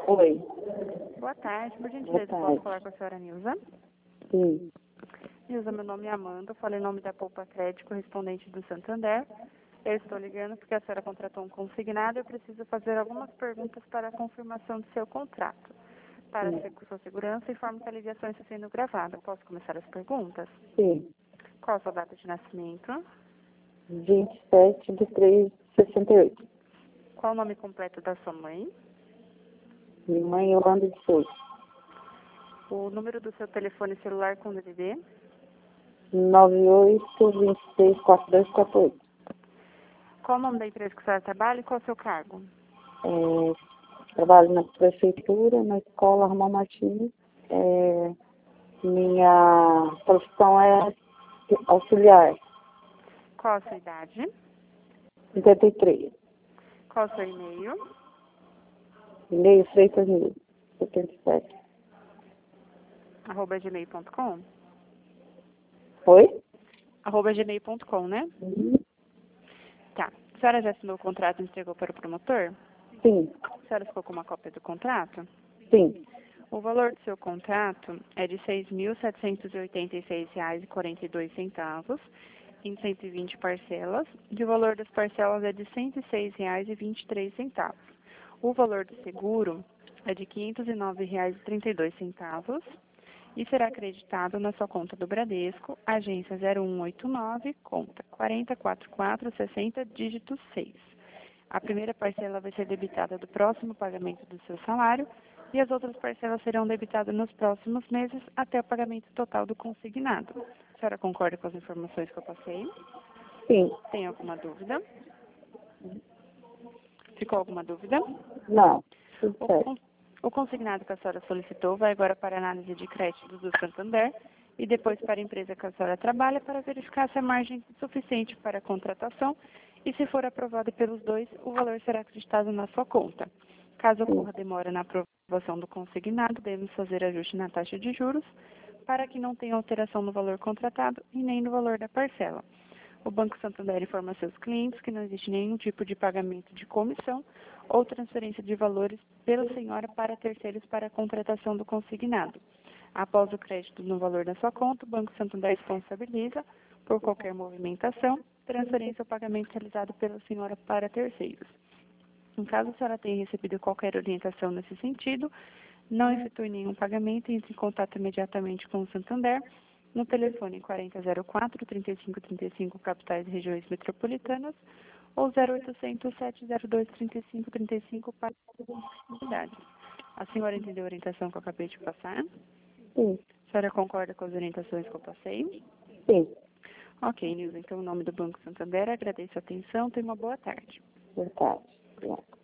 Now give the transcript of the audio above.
Oi, Boa tarde, por boa gentileza, posso tarde. falar com a senhora Nilza? Sim, Nilza, meu nome é Amanda, eu falo em nome da Poupa Crédito, correspondente do Santander. Eu estou ligando porque a senhora contratou um consignado e eu preciso fazer algumas perguntas para a confirmação do seu contrato. Para sim, sua segurança, informo que a ligação está sendo gravada. Posso começar as perguntas? sim. Qual a sua data de nascimento? 27/3/68. Qual o nome completo da sua mãe? Minha mãe Yolanda de Souza. O número do seu telefone celular com DDD? 98264248. Qual o nome da empresa que a senhora trabalha e qual o seu cargo? Trabalho na prefeitura, na escola Armão Martins. Minha profissão é auxiliar. Qual a sua idade? 53. Qual o seu e-mail? E-mail Freitas77. @gmail.com? Oi? @gmail.com, né? Uhum. Tá. A senhora já assinou o contrato e entregou para o promotor? Sim, A senhora ficou com uma cópia do contrato? sim, O valor do seu contrato é de R$ 6.786,42 em 120 parcelas, e o valor das parcelas é de R$ 106,23. O valor do seguro é de R$ 509,32 e será acreditado na sua conta do Bradesco, agência 0189, conta 404460, dígito 6. A primeira parcela vai ser debitada do próximo pagamento do seu salário e as outras parcelas serão debitadas nos próximos meses até o pagamento total do consignado. A senhora concorda com as informações que eu passei? sim. Tem alguma dúvida? Ficou alguma dúvida? Não, tudo O, certo. con- o consignado que a senhora solicitou vai agora para a análise de crédito do Santander e depois para a empresa que a senhora trabalha para verificar se a margem é suficiente para a contratação e, se for aprovado pelos dois, o valor será acreditado na sua conta. Caso ocorra demora na aprovação do consignado, devemos fazer ajuste na taxa de juros para que não tenha alteração no valor contratado e nem no valor da parcela. O Banco Santander informa seus clientes que não existe nenhum tipo de pagamento de comissão ou transferência de valores pela senhora para terceiros para a contratação do consignado. Após o crédito no valor da sua conta, o Banco Santander responsabiliza por qualquer movimentação, transferência ou pagamento realizado pela senhora para terceiros. Em caso a senhora tenha recebido qualquer orientação nesse sentido, não efetue nenhum pagamento e entre em contato imediatamente com o Santander no telefone 4004-3535, capitais e regiões metropolitanas, ou 0800 702 3535 para a cidade. A senhora entendeu a orientação que eu acabei de passar? Sim, A senhora concorda com as orientações que eu passei? sim. Ok, Nilza. Então, em nome do Banco Santander, agradeço a atenção. Tenha uma boa tarde. Boa tarde. Obrigada.